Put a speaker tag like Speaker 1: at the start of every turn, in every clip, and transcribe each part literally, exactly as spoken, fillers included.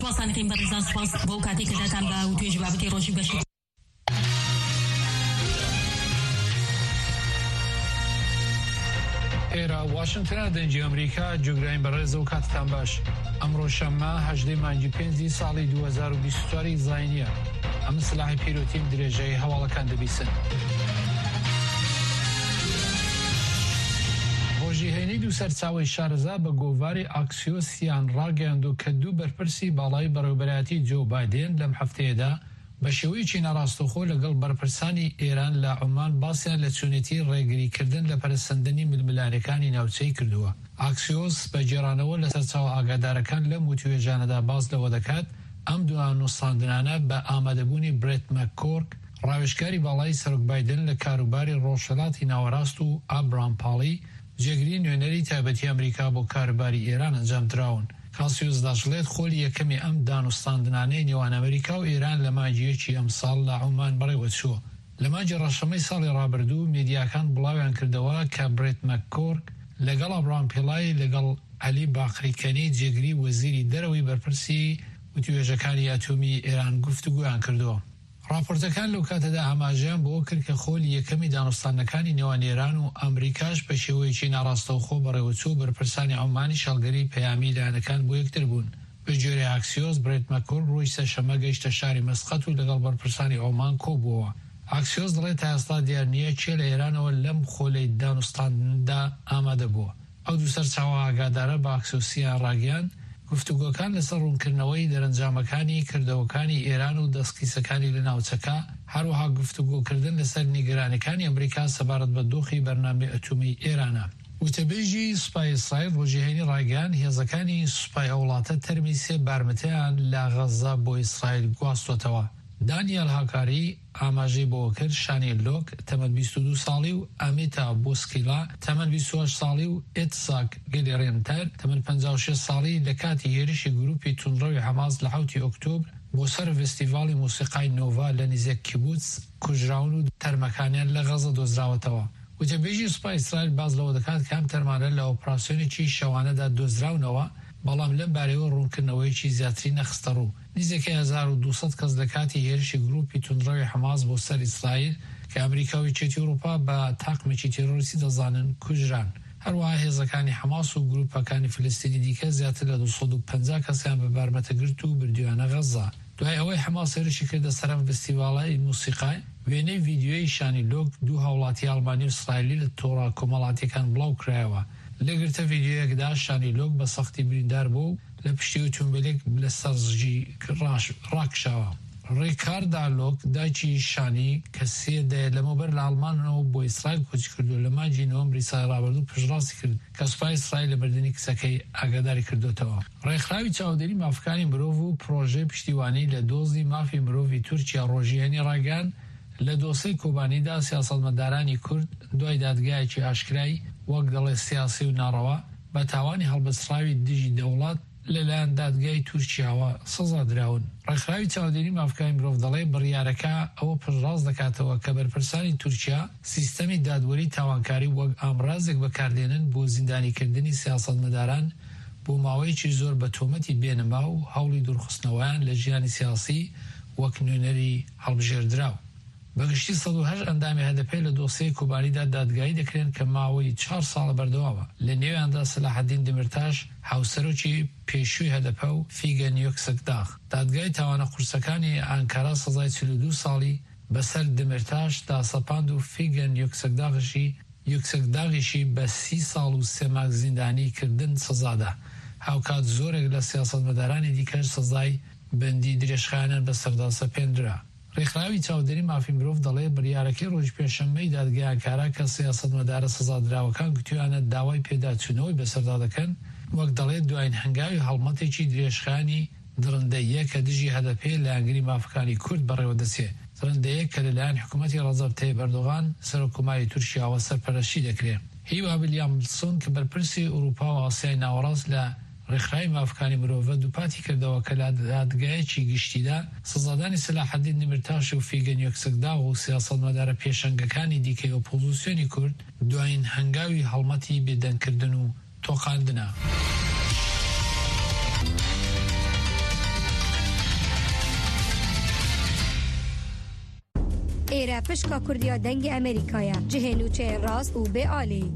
Speaker 1: توانەکەین بەڕێزان سوپاس بۆ کاتێک کە داتان بە و توێژی بابەتی ڕۆژی بەشی
Speaker 2: ئێرە واشنگتنە دەنجی ئەمریکا جوگراین بەڕێز و کاتتان باش. ئەمڕۆ شەممە هەژدەی مانگی پێنجی ساڵی دوو هەزار و بیست و چوار زاینیە. ئەم سلاحی پیرۆتیم درێژەی هەواڵەکان دەبیسن. ڕۆژی هەینەی دوو سەرچاوی شارەزا بە گۆڤاری ئاکسیۆسیان ڕاگەیاندوو کە دوو بەرپرسی باڵای بەڕێوەبەرایەتی جۆ بایدن لەم هەفتەیەدا بە شێوەیەکی ناڕاستەوخۆ لەگەڵ بەرپرسانی ئێران لە عومان باسییان لە چوونەتی ڕێگریکردن لە پەرسەندنی ململانەکانی ناوچەی کردووە. ئاکسیۆس بە جێرانەوە لە سەرچاوە ئاگادارەکان لەم وتوێژانەدا باز لەوە دەکات ئەم دوان نووساندنانە بە ئامادەبوونی برێت مەککۆرک ڕاوێژکاری باڵای سەرۆک بایدن لە کاروباری ڕۆژهەڵاتی ناوەڕاست و ئابرام پاڵی جێگری نوێنەری تایبەتی ئەمریکا بۆ کاروباری ئێران ئەنجام دراون. کاسیۆس دەژڵێت خۆلی یەکەمی ئەم دانوستاندنانەی نێوان ئەمریکا و ئێران لە مانگیەکی ئەم ساڵ لە عومان بەڕێوە چووە. لە مانگی ڕەشەمەی ساڵی ڕابردوو میدیاکان بڵاویان کردەوە کە برێت مەککۆرک لەگەڵ ئابرام پێڵای لەگەڵ عەلی باقریکەنی جێگری وەزیری دەرەوەی بەرپرسی وتوێژەکانی ئەتۆمی ئێران گفتوگویان کردووە. راپۆرتەکان لەو کاتەدا ئاماژەیان بۆ کرد کە خۆلی یەکەمی دانوستانەکانی نێوان ئێران و ئەمریکاش بە شێوەیەکی ناڕاستەوخۆ بەڕێوەچوو بەرپرسانی عومانی شەڵگەری پەیامی لایەنەکان بۆ یەکتر بوون. بە جۆرە ئاکسیۆس برێت مەککۆرک ڕۆژی سەرشەممە گەیشتە شاری مەسقەت و لەگەڵ بەرپرسانی عومان کۆبووەوە. ئاکسیۆس دەڵێت تا ئێستا دیار نییە کێ لە ئێرانەوە لەم خۆلەی دانوستاندا ئامادە بووە. ئەو دوو سەرچاوە ئاگادارە بە ئاکسیۆسیان ڕاگەیان گفتوگۆکان لەسەر ڕوونکردنەوەی دەرەنجامەکانی کردەوەکانی ئێران و دەستکیسەکانی لە ناوچەکە هەروەها گفتوگۆکردن لەسەر نیگەرانەکانی ئەمریکا سەبارەت بە دۆخی بەرنامەی ئەتۆمی ئێرانە. وتەبێژی سوپای ئیسرائیل ڕۆژی هەینی ڕاگەیان هێزەکانی سوپای وڵاتە تەرمی سێ بارمتەیان لە غەزا بۆ ئیسرائیل گواستوتەوە. دانیێل هاکاری ئاماژەی بۆ کرد شانی لۆک تەمەن بیست و دوو ساڵی و ئامیتا بۆسکیلا تەمەن بیست و هەشت ساڵی و ئێتساک گەلێڕێنتەر تەمەن پەنجا و شێ ساڵی لە کاتی هێرشی گروپی توندڕەوی حەماس لە حوتی ئۆکتۆبر بۆ سەر فستیڤاڵی موسیقای نۆڤا لە نزیک کیبوتس کوژراون و تەرمەکانیان لە غەزە دۆزراوەتەوە. وتەبێژی سوپای ئیسرائیل باز لەوە دەکات کە ئەم تەرمانە لە ئۆپراسیۆنێکی شەوانەدا دۆزراونەوە، بەڵام لەم بارەوە ڕوونکردنەوەیکی زیاتری نەخستە ڕوو. نزیکەی هەزار و دووسەد کەس لە کاتی هێرشی گروپی توندڕەوی حەماس بۆ سەر ئیسرائیل کە ئەمریکاوی چێتی ئەوروپا بە تاقمێکی تێرۆریستی دەزانن کوژران. هەروەها هێزەکانی حەماس و گروپەکانی فلستینی دیکە زیاتر لە دووسەد و پەنجا کەسیان بە بارمەتەگرت و بردویانە غەزا. دوای ئەوەی حەماس هێرشی کردە سەرم فستیڤاڵی موسیقای، وێنەی ڤیدیۆی شانی لۆک دوو هاوڵاتی ئەڵمانی و ئیسرائیلی لە تۆڕە کۆمەڵاتیەکان بڵاو کرایەوە. لەگرتە ڤیدیۆیەکدا شانی لۆک بە سەختی بریندار بوو لە پشتی ئۆتۆمبیلێک لە سەرزژی ڕاکشاوە. ڕیکاردا لۆک دایکی شانی کە سێدە لەمەوبەر لە ئەڵمانەوە بۆ ئیسرائیل کوچ کردو لە مانگی نۆمبری ساڵی ڕابردوو پشتڕاستی کرد کە سوپای ئیسرائیل لە بردننی کچەکەی ئاگاداری کردوتەوە. ڕێکخراوی چاودێری مافەکانی مرۆڤ و پرۆژەی پشتیوانی لە دۆزی مافی مرۆڤی تورکیا ڕۆژیانی ڕاگەیان لە دۆسەی کۆبانیدا سیاسەتمەدارانی کورد دوای دادگایەکی ئاشکرای وەک دەڵێ سیاسی و ناڕەوا بە تاوانی هەڵبەستراوی دژی دەوڵات لەلایەن دادگای تورکیاوە سزا دراون. ڕێکخراوی چاودێری مافەکانی مرۆڤ دەڵێ بڕیارەکە ئەوە پشتڕاست دەکاتەوە کە بەرپرسانی تورکیا سیستەمی دادوەری تاوانکاری وەک ئامڕازێک بەکاردێنن بۆ زیندانیکردنی سیاسەتمەداران بۆ ماوەیەکی زۆر بە تۆمەتی بێنما و هەوڵی دوورخستنەوەیان لە ژیانی سیاسی وەک نوێنەری هەڵبژێردراو. بەگشتی سەد و هەشت ئەندامی هەدەپێ لە دۆسەی کۆبانیدا دادگایی دەکرێن کە ماوەی چوار ساڵە بەردەوامە. لە نێویاندا سەلاحەدین دمرتاش هاوسەرۆکی پێشووی هەدەپە و فیگەن یۆکسەکداغ. دادگای تاوانە قورسەکانی ئانکارا سزای چل و دوو ساڵی بەسەر دمرتاش داسەپاند و فیگەن یۆکسەکداغشی یۆکسەکداغیشی بە سی ساڵ و سێ مانگ زیندانی کردن سزادا. هاوکات زۆرێک لە سیاسەتمەدارانی دیکەش سزای بەندی درێژخایەنە بەسەردا سەپێنرا. ڕێکخراوی چاودێری مافی مرۆڤ دەڵێ بڕیارەکەی ڕۆژ پێشەممەی دادگایانکارا کە سیاسەتمەدارە سزادراوەکان گوتویانە داوای پێداچوونەوەی بەسەردا دەکەن، وەک دەڵێت دوایین هەنگاوی هەڵمەتێکی درێژخانی درندەیە کە دژی هەدەپێ لە ئەنگری مافەکانی کورد بەڕێوە دەچێ. درندەیە کە لەلایەن حکوومەتی ڕەجەب تەیب ئەردۆغان سەرۆکۆماری تورکیاوە سەرپەرشتی دەکرێت. هیوا ویلیامسۆن کە بەرپرسی ئەوروپا و ئاسیای ناوەڕاست لە ڕێکخراوی مافەکانی مرۆڤ دووپاتی کردەوە کە لە دادگایەکی گشتیدا سزادانی سەلاحەدین دمرتاش و فیگەن یۆکسەکداغ و سیاسەتمەدارە پێشەنگەکانی دیکەی ئۆپۆزیسیۆنی کورد دوایین هەنگاوی هەڵمەتی بێدەنگکردن و تۆقاندنە.
Speaker 3: ایره پشکا کردیا دنگ امریکایا جهنو چه راست و به عالی.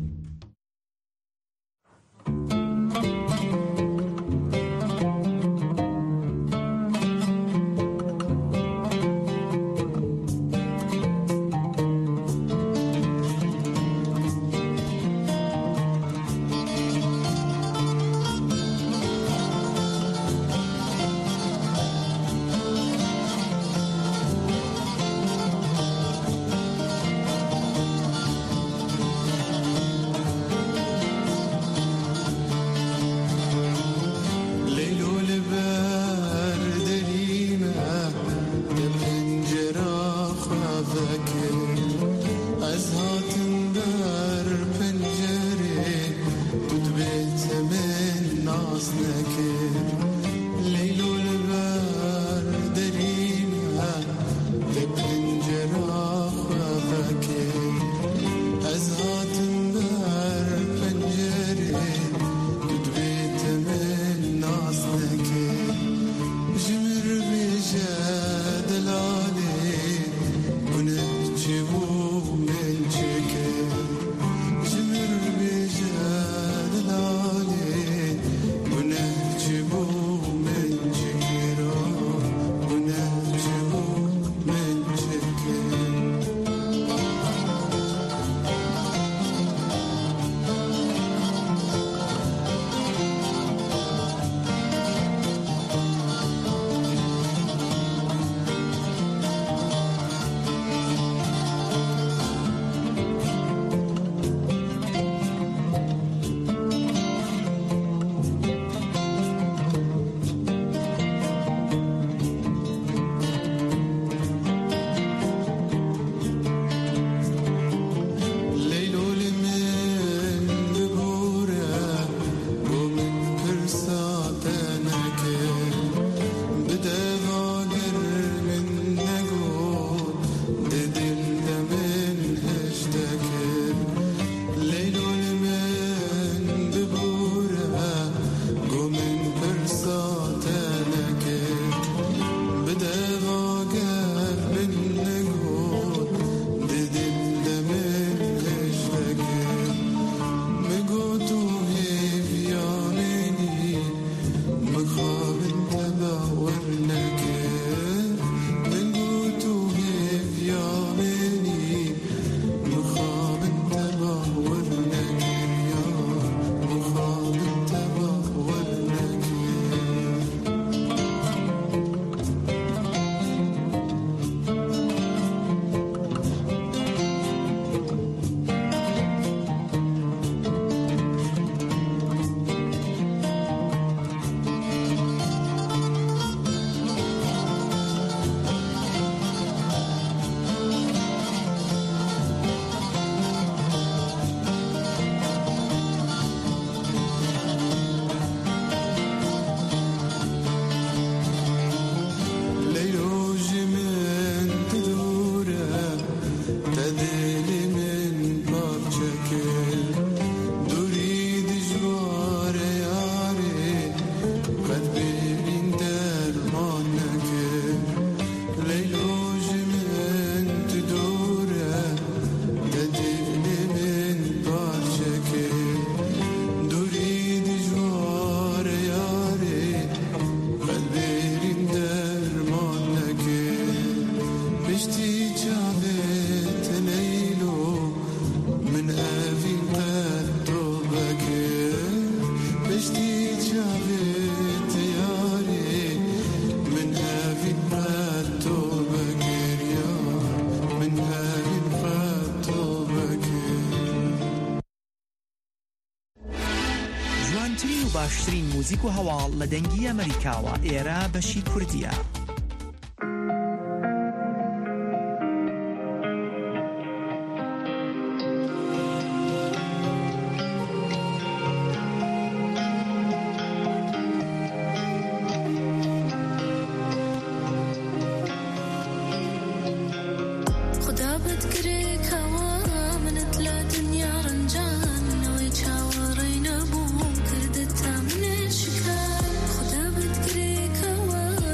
Speaker 4: باشترین موزیک و هەواڵ لە دەنگی ئەمریکاوە ئێرە بەشی کوردیە.
Speaker 5: خدا بتكرر